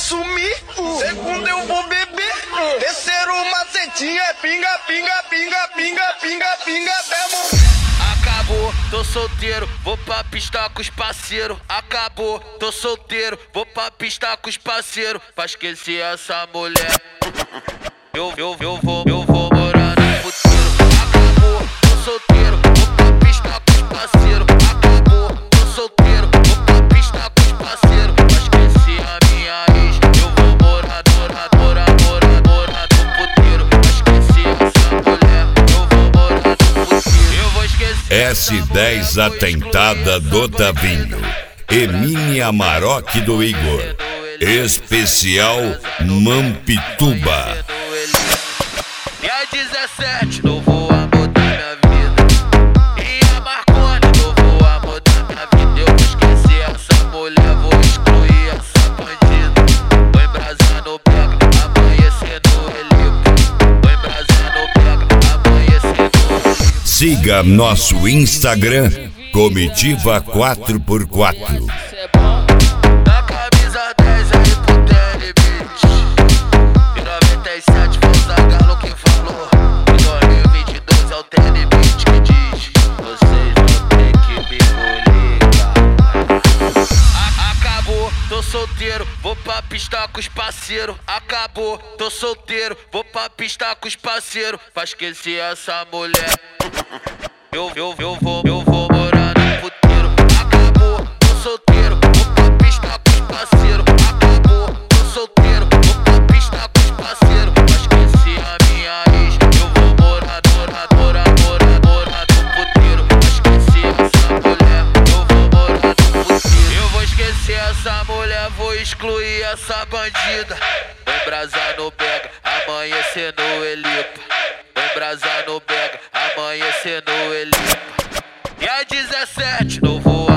sumir. Segundo eu vou beber. Terceiro macetinho é pinga, pinga, pinga, pinga, pinga, pinga, demo. Acabou, tô solteiro, vou pra pista com os parceiros. Acabou, tô solteiro, vou pra pista com os parceiros. Pra esquecer essa mulher, eu vou morar no puteiro. Acabou, tô solteiro, vou pra pista com os parceiros. Acabou, tô solteiro, vou pra pista com os parceiros. Pra esquecer a minha ex, eu vou morar no puteiro. Pra esquecer essa mulher, eu vou morar no puteiro. Eu vou esquecer S10 Atentada do Tavinho, Emília Amarok do Igor, especial Mampituba. Dia 17, novo amor da minha vida. E a Marconi, novo amor da minha vida. Eu vou esquecer essa mulher, vou excluir essa bandida. Vou embrasar no pega, amanhecer no relíquio. Vou embrasar no pega, amanhecer no relíquio. Siga nosso Instagram, Comitiva 4x4. Na camisa 10 aí pro Tele Beach. Em 97 foi o Zagallo que falou. Em 2022 é o Tele Beach que diz: vocês vão ter que me ligar. Acabou, tô solteiro, vou pra pista com os parceiros. Acabou, tô solteiro, vou pra pista com os parceiros. Pra esquecer essa mulher, eu vou morar no puteiro. Acabou, tô solteiro, vou pra pista com os parceiros. Acabou, tô solteiro, vou pra pista com os parceiros. Pra esquecer a minha ex, eu vou morar no puteiro. Pra esquecer essa mulher, eu vou morar no puteiro. Eu vou esquecer essa mulher, vou excluir essa bandida. Vou embrasar no Bega, amanhecer no Elipa. Vou embrasar no Bega, amanhecer no Elipa. E a 17, novo